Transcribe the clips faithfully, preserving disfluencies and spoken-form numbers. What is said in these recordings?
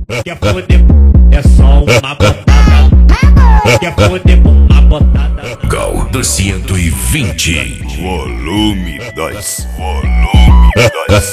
Quer foder, é só uma botada. Quer foder, uma botada. Gal do cento e vinte. Volume dois. Volume dois.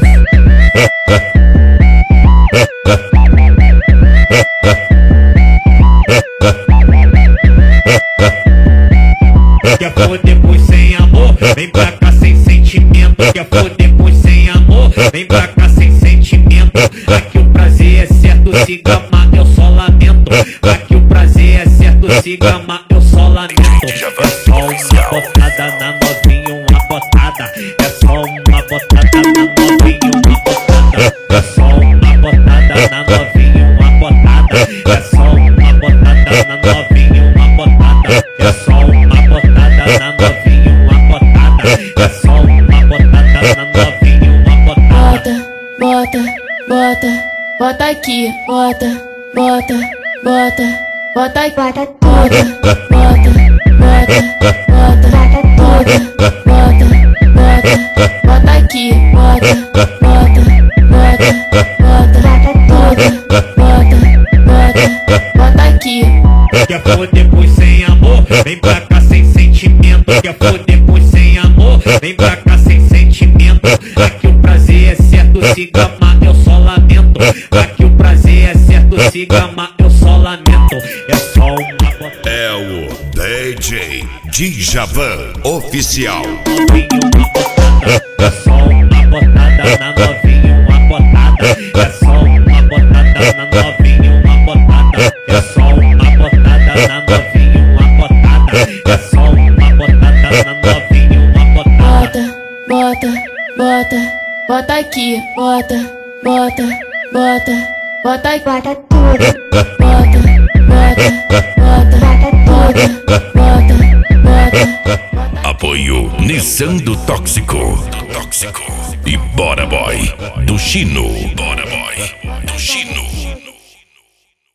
Quer foder, pois sem amor, vem pra cá sem sentimento. Quer foder, pois sem amor, vem pra cá sem sentimento. Aqui o prazer é certo, se gama eu só lamento. Aqui o prazer é certo, se gama eu só lamento. É só uma botada na novinha, uma botada. É só uma botada na novinha, uma botada. É só uma botada na novinha, uma botada. É só uma botada na novinha, uma botada. É só uma botada na novinha, uma botada. É só uma botada na novinha, uma botada. Bota, bota, bota, bota aqui, bota, bota, bota, bota aqui, bota, bota, bota, bota, bota, bota, bota, bota, bota aqui, bota, bota, bota, bota, bota, bota, bota aqui. Quer foder, pois sem amor, vem pra cá sem sentimento. Quer foder, pois sem amor, vem pra cá sem sentimento. Aqui o prazer é certo, se gama eu só lamento. Aqui o prazer é certo, se gama eu só lamento. É só uma botada. É o D J Djavan Oficial. É só uma botada na novinha, uma botada. É só uma botada na novinha, uma botada. É só uma botada na novinha, uma botada. É só uma botada na novinha, uma botada. Bota, bota, bota, bota aqui, bota, bota, bota, bota aqui, bota tudo, bota, bota, bota, bota, bota, bota. Apoio Nissan do Tóxico. Do Tóxico. E Bora Boy do Chino. Bora Boy do Chino.